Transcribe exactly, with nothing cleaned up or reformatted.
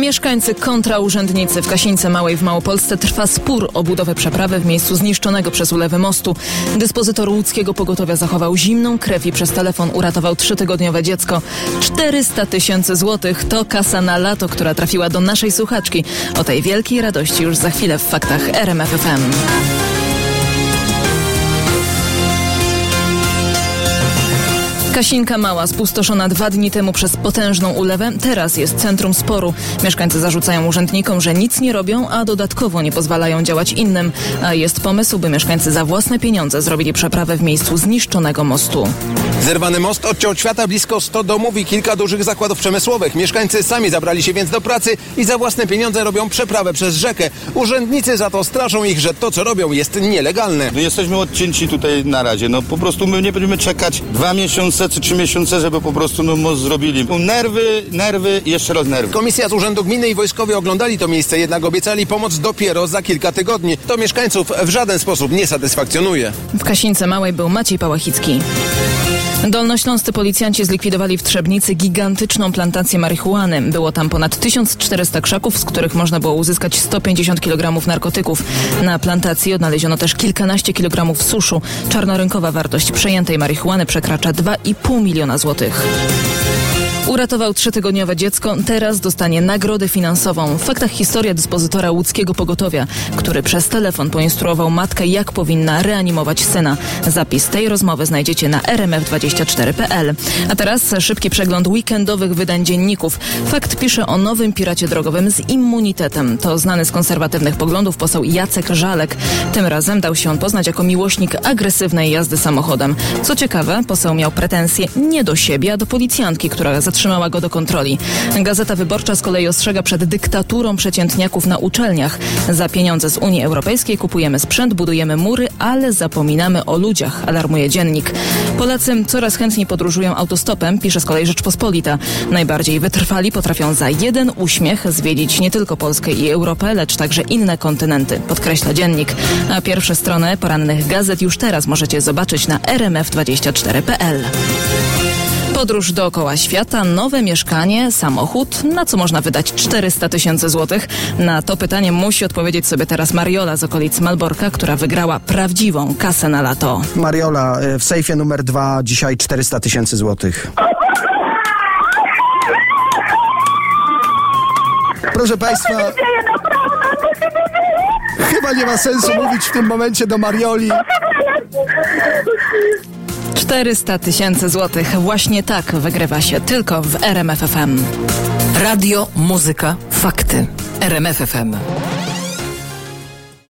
Mieszkańcy kontra urzędnicy. W Kasińce Małej w Małopolsce trwa spór o budowę przeprawy w miejscu zniszczonego przez ulewy mostu. Dyspozytor łódzkiego pogotowia zachował zimną krew i przez telefon uratował trzytygodniowe dziecko. czterysta tysięcy złotych to kasa na lato, która trafiła do naszej słuchaczki. O tej wielkiej radości już za chwilę w faktach R M F F M. Kasinka Mała, spustoszona dwa dni temu przez potężną ulewę, teraz jest centrum sporu. Mieszkańcy zarzucają urzędnikom, że nic nie robią, a dodatkowo nie pozwalają działać innym. A jest pomysł, by mieszkańcy za własne pieniądze zrobili przeprawę w miejscu zniszczonego mostu. Zerwany most odciął od świata blisko sto domów i kilka dużych zakładów przemysłowych. Mieszkańcy sami zabrali się więc do pracy i za własne pieniądze robią przeprawę przez rzekę. Urzędnicy za to straszą ich, że to, co robią, jest nielegalne. No jesteśmy odcięci tutaj na razie. No po prostu my nie będziemy czekać dwa miesiące czy trzy miesiące, żeby po prostu no, most zrobili. Nerwy, nerwy i jeszcze raz nerwy. Komisja z Urzędu Gminy i Wojskowie oglądali to miejsce, jednak obiecali pomoc dopiero za kilka tygodni. To mieszkańców w żaden sposób nie satysfakcjonuje. W Kasińce Małej był Maciej Pałachicki. Dolnośląscy policjanci zlikwidowali w Trzebnicy gigantyczną plantację marihuany. Było tam ponad tysiąc czterysta krzaków, z których można było uzyskać sto pięćdziesiąt kilogramów narkotyków. Na plantacji odnaleziono też kilkanaście kilogramów suszu. Czarnorynkowa wartość przejętej marihuany przekracza dwa i pół miliona złotych. Uratował trzytygodniowe dziecko, teraz dostanie nagrodę finansową. W faktach historia dyspozytora łódzkiego pogotowia, który przez telefon poinstruował matkę, jak powinna reanimować syna. Zapis tej rozmowy znajdziecie na r m f dwadzieścia cztery kropka p l. A teraz szybki przegląd weekendowych wydań dzienników. Fakt pisze o nowym piracie drogowym z immunitetem. To znany z konserwatywnych poglądów poseł Jacek Żalek. Tym razem dał się on poznać jako miłośnik agresywnej jazdy samochodem. Co ciekawe, poseł miał pretensje nie do siebie, a do policjantki, która zatrzymała Trzymała go do kontroli. Gazeta Wyborcza z kolei ostrzega przed dyktaturą przeciętniaków na uczelniach. Za pieniądze z Unii Europejskiej kupujemy sprzęt, budujemy mury, ale zapominamy o ludziach, alarmuje dziennik. Polacy coraz chętniej podróżują autostopem, pisze z kolei Rzeczpospolita. Najbardziej wytrwali potrafią za jeden uśmiech zwiedzić nie tylko Polskę i Europę, lecz także inne kontynenty, podkreśla dziennik. A pierwsze strony porannych gazet już teraz możecie zobaczyć na r m f dwadzieścia cztery kropka p l. Podróż dookoła świata, nowe mieszkanie, samochód. Na co można wydać czterysta tysięcy złotych? Na to pytanie musi odpowiedzieć sobie teraz Mariola z okolic Malborka, która wygrała prawdziwą kasę na lato. Mariola, w sejfie numer dwa dzisiaj czterysta tysięcy złotych. Proszę Państwa, chyba nie ma sensu mówić w tym momencie do Marioli. czterysta tysięcy złotych. Właśnie tak wygrywa się tylko w R M F F M. Radio, muzyka, fakty. R M F F M.